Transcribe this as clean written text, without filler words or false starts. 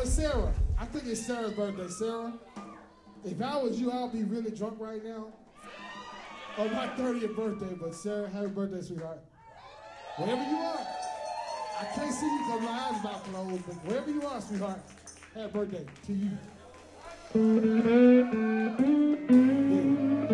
But Sarah, I think it's Sarah's birthday. Sarah, if I was you, I'd be really drunk right now on my 30th birthday. But Sarah, happy birthday, sweetheart. Wherever you are. I can't see you because my eyes about closed, but wherever you are, sweetheart, happy birthday to you. Yeah.